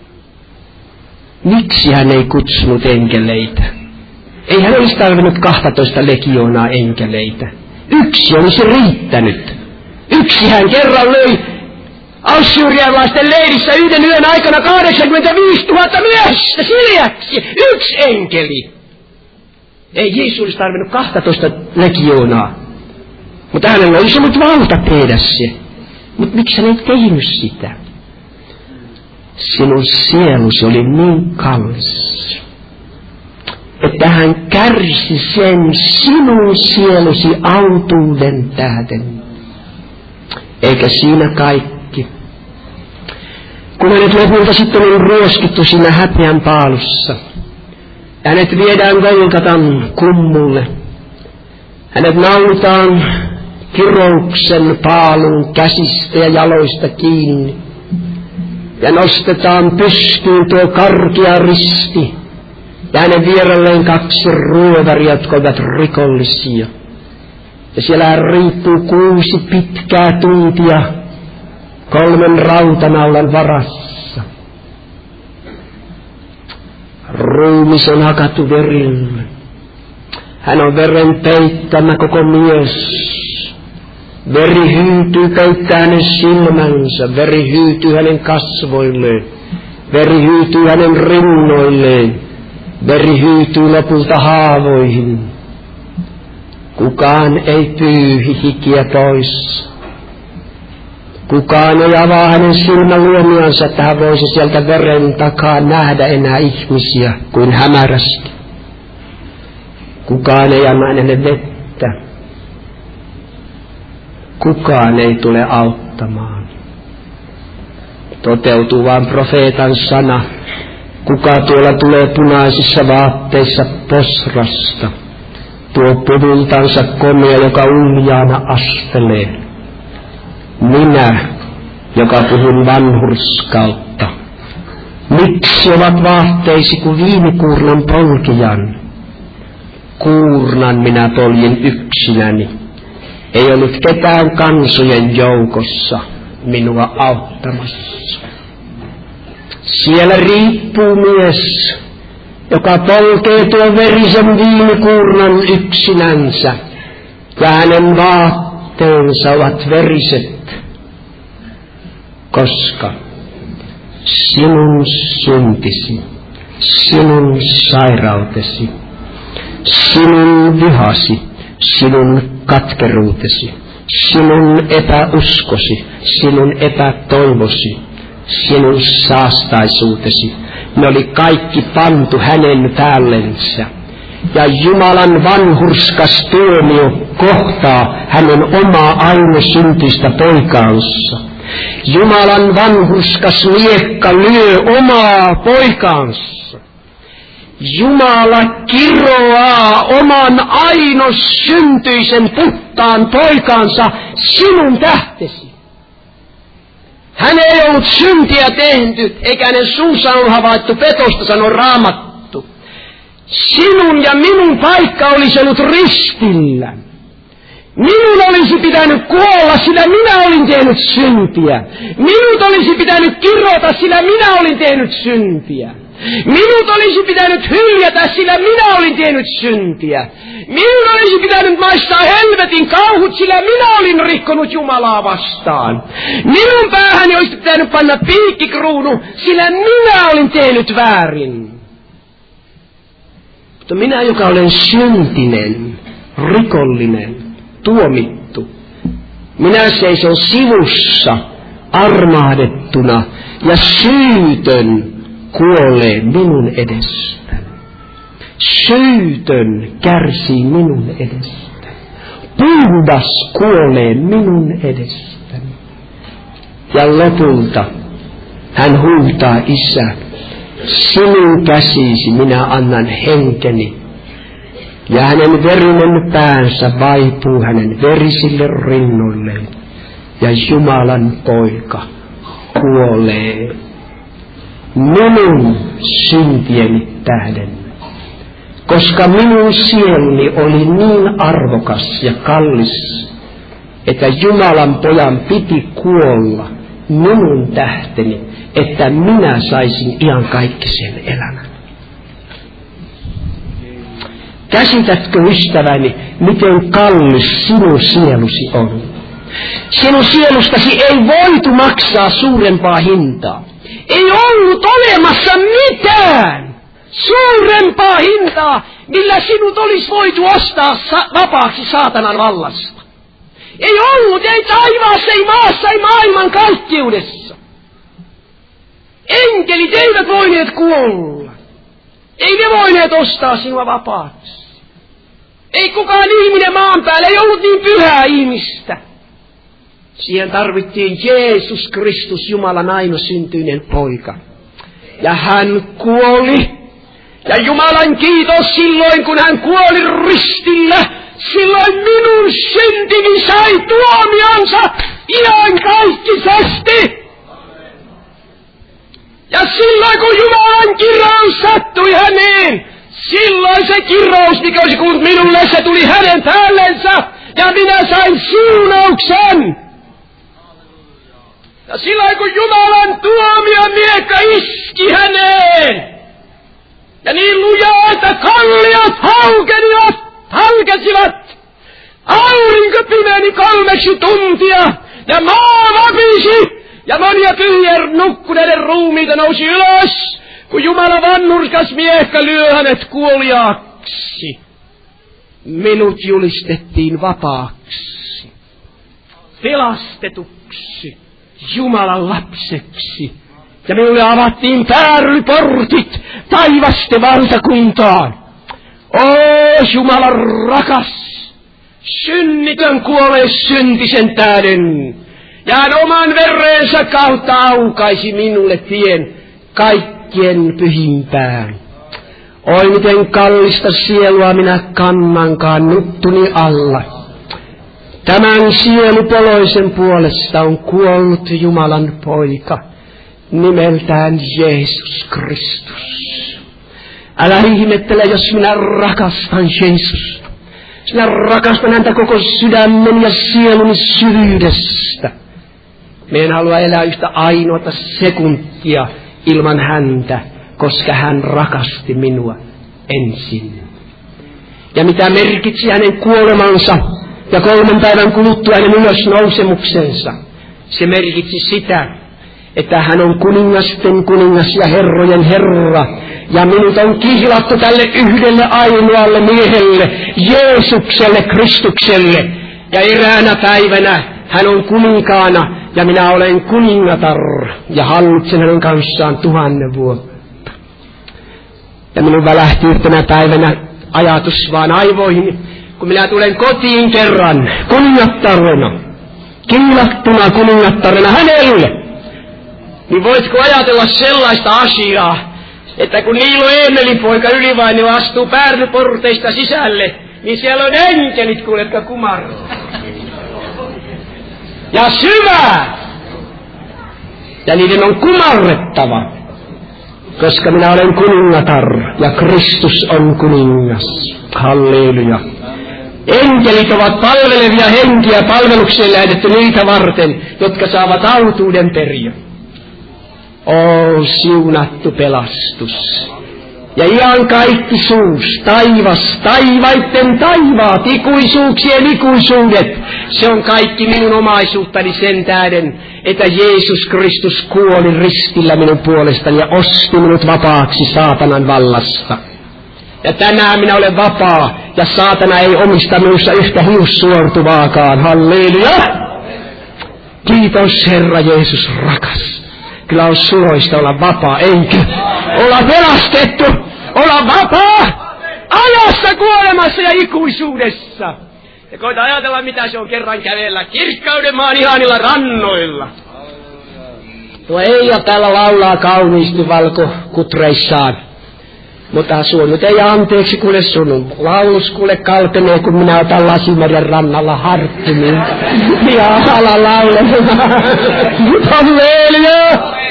Miksi hän ei kutsunut enkeleitä? Ei hän olisi tarvinnut 12 legioonaa enkeleitä. Yksi olisi riittänyt. Yksi hän kerran löi assyrialaisten leirissä yhden yön aikana 85 000 miestä sileäksi. Yksi enkeli. Ei Jeesus olisi tarvinnut 12 legioonaa. Mutta hänellä olisi ollut valta tehdä se. Mutta miksi hän ei tehnyt sitä? Sinun sielusi oli niin kallis, että hän kärsi sen sinun sielusi autuuden tähden. Eikä siinä kaikki. Kun hänet lopulta sitten on ruoskittu siinä häpeän paalussa, hänet viedään Golgatan kummulle. Hänet naulitaan kirouksen paalun käsistä ja jaloista kiinni. Ja nostetaan pystyyn tuo karkea risti. Ja hänen vierelleen 2 ruovaria, jotka ovat rikollisia. Ja siellä riippuu 6 pitkää tuntia 3 rautanaulan varassa. Ruumis on hakattu verille. Hän on veren peittämä koko mies. Veri hyytyy peittää hänen silmänsä, veri hyytyy hänen kasvoilleen, veri hyytyy hänen rinnoilleen, veri hyytyy lopulta haavoihin. Kukaan ei pyyhi hikiä pois. Kukaan ei avaa hänen silmäluomiansa, että hän voisi sieltä veren takaa nähdä enää ihmisiä kuin hämärästi. Kukaan ei anna hänelle vettä. Kukaan ei tule auttamaan. Toteutuu vain profeetan sana. Kuka tuolla tulee punaisissa vaatteissa Bosrasta, tuo puvultansa komea, joka uljaana astelee. Minä, joka puhun vanhurskautta. Miksi ovat vaatteisi kuin viinikuurnan polkijan? Kuurnan minä poljin yksinäni. Ei ollut ketään kansojen joukossa minua auttamassa. Siellä riippuu mies, joka polkee tuon verisen viinikuurnan yksinänsä, ja hänen vaatteensa ovat veriset, koska sinun syntisi, sinun sairautesi, sinun vihasi, sinun katkeruutesi, sinun epäuskosi, sinun epätoivosi, sinun saastaisuutesi, ne oli kaikki pantu hänen päällensä. Ja Jumalan vanhurskas tuomio kohtaa hänen omaa ainosyntyistä poikaansa. Jumalan vanhurskas miekka lyö omaa poikaansa. Jumala kiroaa oman ainosyntyisen puhtaan poikansa sinun tähtesi. Hän ei ollut syntiä tehty, eikä hänen suussa ole havaittu petosta, sanoo Raamattu. Sinun ja minun paikka olisi ollut ristillä. Minun olisi pitänyt kuolla, sillä minä olin tehnyt syntiä. Minut olisi pitänyt kirota, sillä minä olin tehnyt syntiä. Minut olisi pitänyt hyljätä, sillä minä olin tehnyt syntiä. Minun olisi pitänyt maistaa helvetin kauhut, sillä minä olin rikkonut Jumalaa vastaan. Minun päähäni olisi pitänyt panna piikkikruunu, sillä minä olin tehnyt väärin. Mutta minä, joka olen syntinen, rikollinen, tuomittu, minä seison sivussa armahdettuna ja syytön kuolee minun edestäni. Syytön kärsii minun edestäni. Puhdas kuolee minun edestäni. Ja lopulta hän huutaa, Isä, sinun käsisi minä annan henkeni. Ja hänen verinen päänsä vaipuu hänen verisille rinnoilleen. Ja Jumalan poika kuolee minun syntieni tähden, koska minun sieluni oli niin arvokas ja kallis, että Jumalan pojan piti kuolla minun tähteni, että minä saisin iankaikkisen elämän. Käsitätkö, ystäväni, miten kallis sinun sielusi on? Sinun sielustasi ei voitu maksaa suurempaa hintaa. Ei ollut olemassa mitään suurempaa hintaa, millä sinut olisi voitu ostaa vapaaksi saatanan vallasta. Ei ollut, ei taivaassa, ei maassa, ei maailman kaikkeudessa. Enkelit eivät voineet kuolla. Ei ne voineet ostaa sinua vapaaksi. Ei kukaan ihminen maan päällä, ei ollut niin pyhää ihmistä. Siihen tarvittiin Jeesus Kristus, Jumalan ainoasyntyinen poika. Ja hän kuoli. Ja Jumalan kiitos, silloin kun hän kuoli ristillä, silloin minun syntini sai tuomionsa iankaikkisesti. Ja silloin kun Jumalan kirous sattui häneen, silloin se kirous, mikä olisi kuullut minulle, se tuli hänen päällensä. Ja minä sain siunauksen. Ja silloin kun Jumalan tuomiomiekka iski häneen, ja niin lujaa, että kalliot halkesivat, aurinko pimeni 3 tuntia, ja maa vapisi, ja monia tyhjää nukkuneiden ruumiita nousi ylös, kun Jumala vanhurskas miekka lyö hänet kuoliaaksi. Minut julistettiin vapaaksi, pelastetuksi, Jumalan lapseksi. Ja minulle avattiin pääryportit taivasten valtakuntaan. Jumalan rakas, synnitön kuolee syntisen tähden. Ja hän oman verensä kautta aukaisi minulle tien kaikkien pyhimpään. Oi miten kallista sielua minä kannankaan nuttuni alla. Tämän sielupoloisen puolesta on kuollut Jumalan poika, nimeltään Jeesus Kristus. Älä ihmettele, jos minä rakastan Jeesusta. Minä rakastan häntä koko sydämen ja sieluni syvyydestä. Minä en halua elää yhtä ainoata sekuntia ilman häntä, koska hän rakasti minua ensin. Ja mitä merkitsi hänen kuolemansa ja 3 päivän kuluttua hänen ylösnousemuksensa? Se merkitsi sitä, että hän on kuningasten kuningas ja herrojen herra. Ja minut on kihlattu tälle yhdelle ainoalle miehelle, Jeesukselle, Kristukselle. Ja eräänä päivänä hän on kuninkaana ja minä olen kuningatar ja hallitsen hänen kanssaan 1000 vuotta. Ja minun välähti yhtenä päivänä ajatus vaan aivoihin, kun minä tulen kotiin kerran kuningattarena, kihlattuna kuningattarena hänelle. Niin voitko ajatella sellaista asiaa, että kun Niilo Eemelin poika Ylivainio astuu päärlyporteista sisälle, niin siellä on enkelit, jotka kumarrat. Ja syvää. Ja niiden on kumarrettava, koska minä olen kuningatar ja Kristus on kuningas. Halleluja. Enkelit ovat palvelevia henkiä palvelukseen lähetetty niitä varten, jotka saavat autuuden periä. Siunattu pelastus. Ja iankaikkisuus, taivas, taivaitten taivaat, ikuisuuksien ikuisuudet, se on kaikki minun omaisuuttani sen tähden, että Jeesus Kristus kuoli ristillä minun puolestani ja osti minut vapaaksi saatanan vallasta. Ja tänään minä olen vapaa, ja saatana ei omista minussa yhtä hiussuortuvaakaan. Halleluja! Kiitos Herra Jeesus rakas. Kyllä on suroista olla vapaa, eikö? Olla pelastettu, olla vapaa, ajassa, kuolemassa ja ikuisuudessa. Ja koita ajatella, mitä se on kerran kävellä Kirkkaudenmaan ihanilla rannoilla. Tuo Eija täällä laulaa kauniisti valkokutreissaan. Mutta sun nyt ei anteeksi, kuule sun laulus kuule kalpenee, kun minä otan Lasimeren rannalla harppuniin. Ja ala laulemaan. Halleluja!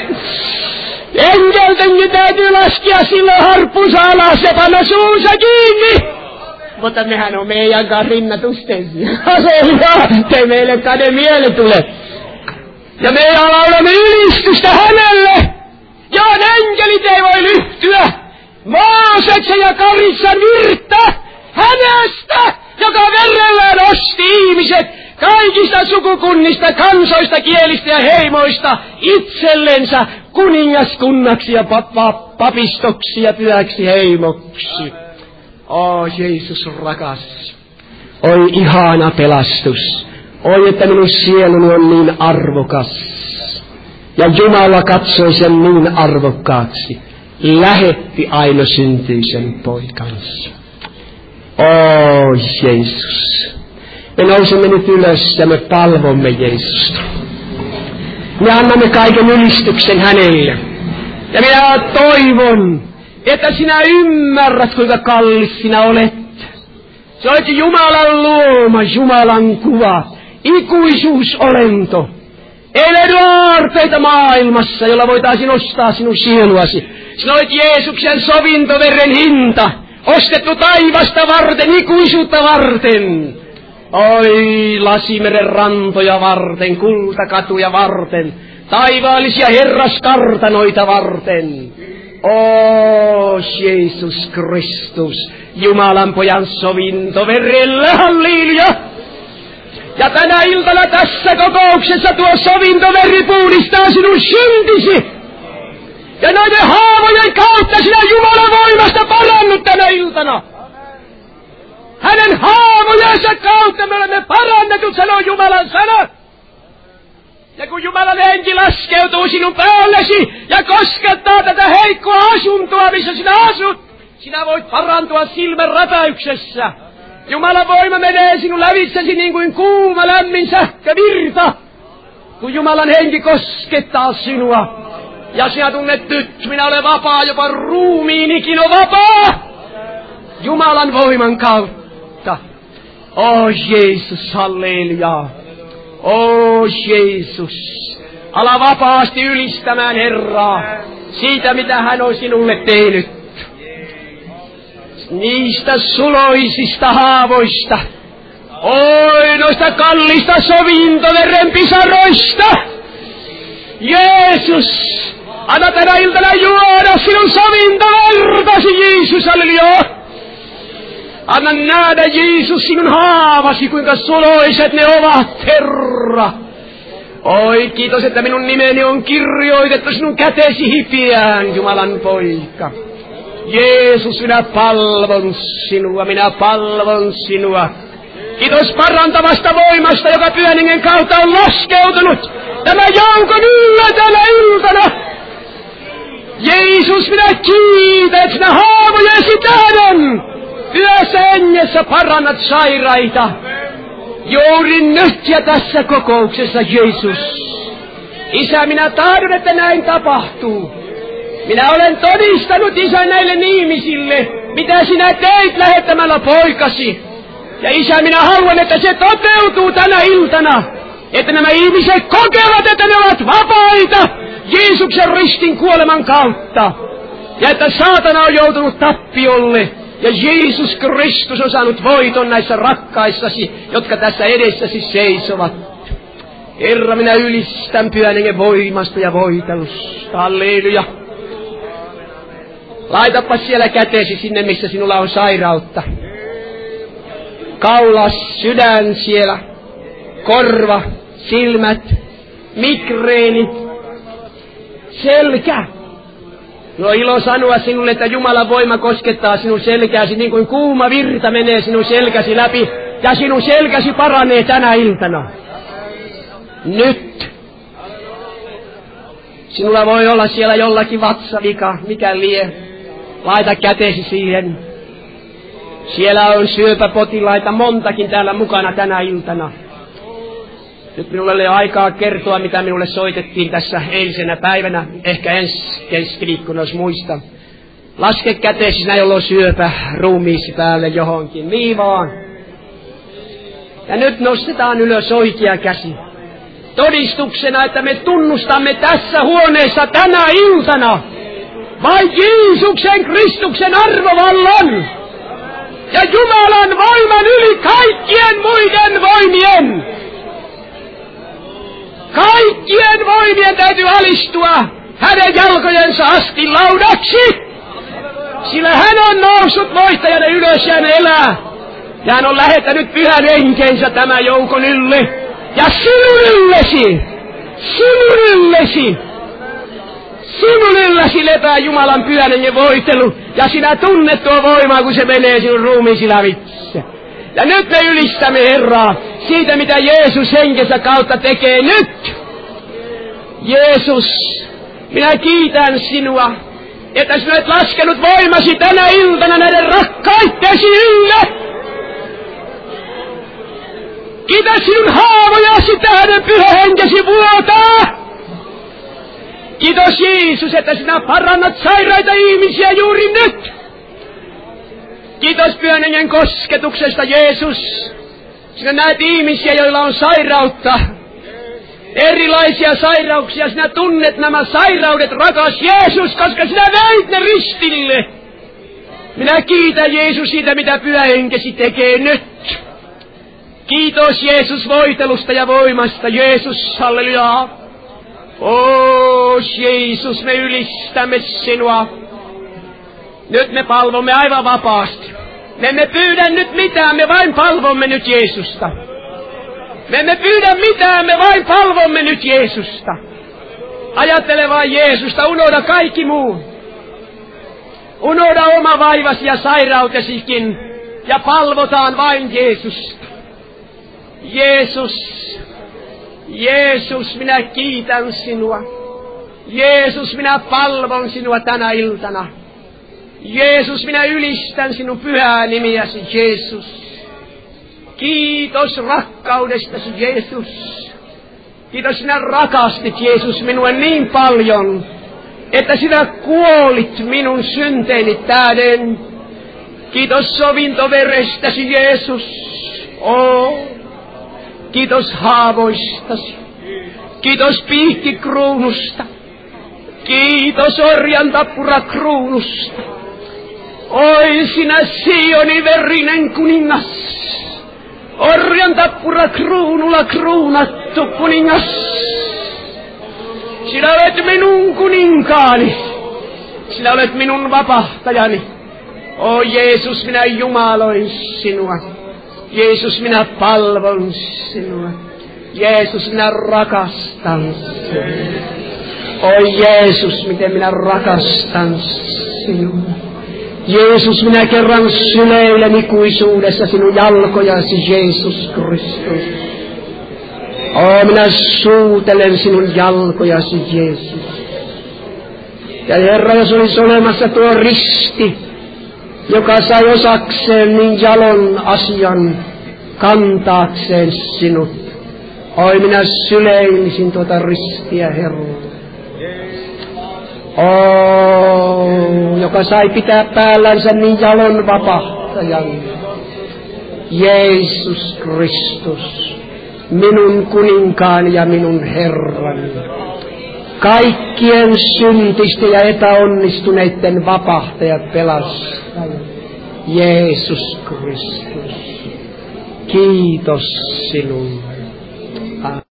Enkeltenkin täytyy laskea silloin harppunsa alas ja panna suunsa kiinni. mutta mehän on meidän kanssa rinnatustensi. Halleluja, te meille käde miele tule. Ja me laulamme ylistystä hänelle. Ja enkelit ei voi lyhtyä. Mooseksen ja Karissan virta hänestä, joka verellään osti ihmiset kaikista sukukunnista, kansoista, kielistä ja heimoista itsellensä kuningaskunnaksi ja papistoksi ja pyhäksi heimoksi. Jeesus rakas. Oi ihana pelastus. Oi, että minun sieluni on niin arvokas. Ja Jumala katsoi sen niin arvokkaaksi. Lähetti ainoasyntyisen poikansa. Jeesus. Me nousemme nyt ylös ja me palvomme Jeesusta. Me annamme kaiken ylistyksen hänelle. Ja minä toivon, että sinä ymmärrät, kuinka kallis sinä olet. Se olet Jumalan luoma, Jumalan kuva, ikuisuusolento. Ei löydy aarteita maailmassa, jolla voitaisiin ostaa sinun sieluasi. Sinä olet Jeesuksen sovintoveren hinta, ostettu taivasta varten, ikuisuutta varten. Oi, Lasimeren rantoja varten, kultakatuja varten, taivaallisia herraskartanoita varten. Jeesus Kristus, Jumalan pojan sovintoverellä, halleluja! Ja tänä iltana tässä kokouksessa tuo sovintoveri puhdistaa sinun syntisi. Ja noiden haavojen kautta sinä Jumalan voimasta parannut tänä iltana. Hänen haavojensa kautta me olemme parannetut, sanoo Jumalan sana. Ja kun Jumalan henki laskeutuu sinun päällesi ja koskettaa tätä heikkoa asuntoa, missä sinä asut, sinä voit parantua silmän räpäyksessä. Jumalan voima menee sinun lävitsesi niin kuin kuuma lämmin sähkövirta, kun Jumalan henki koskettaa sinua. Ja sinä tunnet nyt, minä olen vapaa, jopa ruumiinikin on vapaa. Jumalan voiman kautta. Jeesus, halleluja. Jeesus, ala vapaasti ylistämään Herraa siitä, mitä hän on sinulle tehnyt. Niistä suloisista haavoista. Noista kallista sovintoveren pisaroista. Jeesus, anna tänä iltana juoda sinun sovintovertasi, Jeesus, halleluja. Anna nähdä, Jeesus, sinun haavasi, kuinka suloiset ne ovat, Herra. Kiitos, että minun nimeni on kirjoitettu sinun kätesi hipiään, Jumalan poika. Jeesus, minä palvon sinua. Kiitos parantavasta voimasta, joka Pyhän Hengen kautta on laskeutunut tämä joukon yllä tänä iltana. Jeesus, minä kiitän, että sinä haavojesi tähden Pyhässä Hengessä parannat sairaita. Juuri nyt ja tässä kokouksessa, Jeesus. Isä, minä tahdon, että näin tapahtuu. Minä olen todistanut, Isä, näille ihmisille, mitä sinä teit lähettämällä poikasi. Ja Isä, minä haluan, että se toteutuu tänä iltana. Että nämä ihmiset kokevat, että ne ovat vapaita Jeesuksen ristin kuoleman kautta. Ja että saatana on joutunut tappiolle. Ja Jeesus Kristus on saanut voiton näissä rakkaissasi, jotka tässä edessäsi seisovat. Herra, minä ylistän Pyhän Hengen voimasta ja voitelusta. Halleluja. Laitapa siellä kätesi sinne, missä sinulla on sairautta. Kaula, sydän siellä, korva, silmät, migreenit, selkä. No ilo sanoa sinulle, että Jumalan voima koskettaa sinun selkääsi niin kuin kuuma virta menee sinun selkäsi läpi. Ja sinun selkäsi paranee tänä iltana. Nyt. Sinulla voi olla siellä jollakin vatsavika, mikä lie. Laita kätesi siihen. Siellä on syöpäpotilaita montakin täällä mukana tänä iltana. Nyt minulla ei ole aikaa kertoa, mitä minulle soitettiin tässä eilisenä päivänä. Ehkä ensi viikkona, jos muista. Laske käteesi sinä, jolla on syöpä ruumiisi päälle johonkin. Niin vaan. Ja nyt nostetaan ylös oikea käsi. Todistuksena, että me tunnustamme tässä huoneessa tänä iltana vain Jeesuksen Kristuksen arvovallan. ja Jumalan voiman yli kaikkien muiden voimien. Kaikkien voimien täytyy alistua hänen jalkojensa asti laudaksi, sillä hän on noussut voittajana ylös ja hän elää. Ja hän on lähettänyt pyhän henkensä tämän joukon ylle. Ja sinun ylläsi lepää Jumalan pyhän hengen voitelu. Ja sinä tunnet tuo voimaa, kun se menee sinun ruumiisi lävitse. Ja nyt me ylistämme Herraa siitä, mitä Jeesus henkensä kautta tekee nyt. Jeesus, minä kiitän sinua, että sinä olet laskenut voimasi tänä iltana näiden rakkaittesi ylle. Kiitos sinun haavojasi tähden pyhä henkesi vuotaa. Kiitos Jeesus, että sinä parannat sairaita ihmisiä juuri nyt. Kiitos pyhän hengen kosketuksesta, Jeesus. Sinä näet ihmisiä, joilla on sairautta. Erilaisia sairauksia. Sinä tunnet nämä sairaudet, rakas Jeesus, koska sinä veit ne ristille. Minä kiitän Jeesus siitä, mitä pyhä henkesi tekee nyt. Kiitos Jeesus voitelusta ja voimasta. Jeesus, halleluja. Jeesus, me ylistämme sinua. Nyt me palvomme aivan vapaasti. Me emme pyydä nyt mitään, me vain palvomme nyt Jeesusta. Me emme pyydä mitään, me vain palvomme nyt Jeesusta. Ajattele vain Jeesusta, unohda kaikki muu. Unohda oma vaivasi ja sairautesikin ja palvotaan vain Jeesusta. Jeesus, minä kiitän sinua. Jeesus, minä palvon sinua tänä iltana. Jeesus, minä ylistän sinun pyhää nimiäsi, Jeesus. Kiitos rakkaudestasi, Jeesus. Kiitos, sinä rakastit, Jeesus, minua niin paljon, että sinä kuolit minun synteeni tähden. Kiitos sovintoverestäsi, Jeesus. Kiitos haavoistasi. Kiitos piikkikruunusta. Kiitos orjan tappurakruunusta. Oi sinä Sionin verinen kuningas. Orjan tappurakruunulla kruunattu kuningas. Sinä olet minun kuninkaani. Sinä olet minun vapahtajani. O Jeesus, minä jumaloin sinua. Jeesus, minä palvon sinua. Jeesus, minä rakastan sinua. Oi Jeesus, miten minä rakastan sinua. Jeesus, minä kerran syleilen ikuisuudessa sinun jalkojasi, Jeesus Kristus. Minä suutelen sinun jalkojasi, Jeesus. Ja Herra, jos olisi olemassa tuo risti, joka sai osakseen niin jalon asian kantaakseen sinut. Minä syleilisin tuota ristiä, Herra. Joka sai pitää päällänsä niin jalon vapahtajan. Jeesus Kristus, minun kuninkaani ja minun Herrani. Kaikkien syntisten ja epäonnistuneiden vapahtajat pelastaja. Jeesus Kristus, kiitos sinun.